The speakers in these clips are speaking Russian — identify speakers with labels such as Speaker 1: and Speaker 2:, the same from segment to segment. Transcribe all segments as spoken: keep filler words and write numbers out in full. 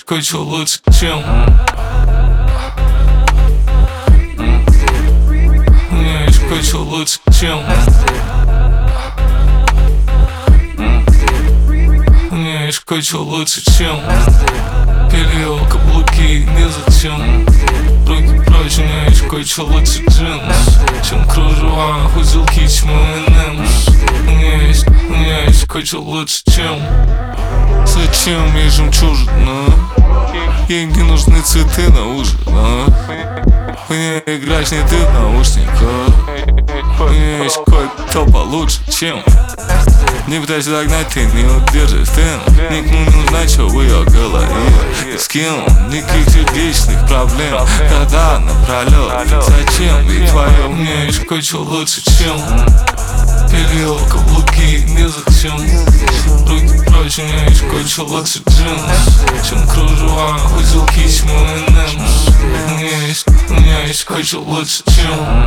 Speaker 1: кое-что лучше, чем У меня есть кое-что лучше, чем У меня есть кое-что лучше, чем переел каблуки, не зачем. Руки прочь, у меня есть кое-что лучше джинс, чем кружева, узелки, чмо эм энд эмс. У меня есть, у меня есть кое-что лучше, чем зачем мне жемчужина? Ей не нужны цветы на ужин, а? Мне играешь не ты в наушниках. У меня есть кое-кто получше, чем не пытайся догнать, ты не удержишь темп. Никому не нужна, что в ее голове. С кем? Никаких сердечных проблем. Когда напролет, зачем? Ведь твое у меня есть кое-что лучше, чем переел каблуки, не зачем. Руки прочь, у меня есть кое-что лучше джинс, чем кружева, узелки, чмо эм энд эмс. У меня есть, у меня есть кое-что лучше, чем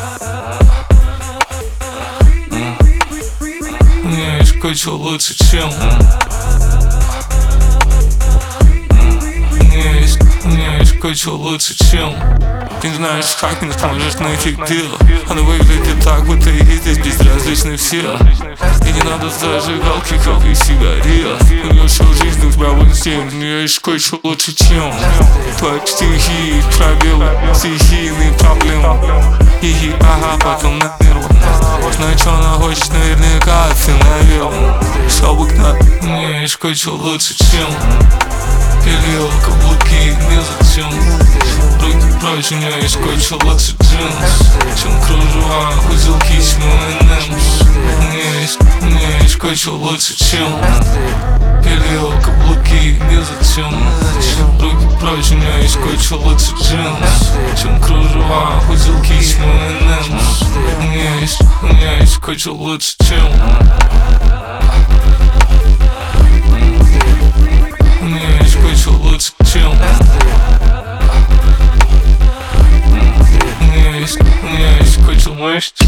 Speaker 1: У меня есть кое-что лучше, чем У меня есть, у меня есть кое-что лучше, чем Ты не знаешь, как не сможешь найти дело. Она выглядит так, будто ей здесь безразличны все. И не надо зажигалки, как и сигарет. У нее всю жизнь у тебя в инсте. У нее есть кое-что лучше, чем твои стихи, пробелы, стихийные проблемы. Хи-хи, ага, потом на нервах. Знаю, что она хочет, наверняка остановил. Чтобы гнать. У меня есть кое-что лучше, чем переел каблуки, не зачем. Руки прочь, у меня есть кое-что лучше джинс, чем кружева, узелки, чмо эм энд эмс. У меня есть, у меня есть кое-что лучше, чем переел каблуки, не зачем. Руки прочь, у меня есть кое-что лучше джинс, чем кружева, узелки, чмо эм энд эмс. У меня есть, у меня есть кое-что лучше, чем У меня есть кое-что лучше, чем У меня есть, у меня есть кое-что лучше,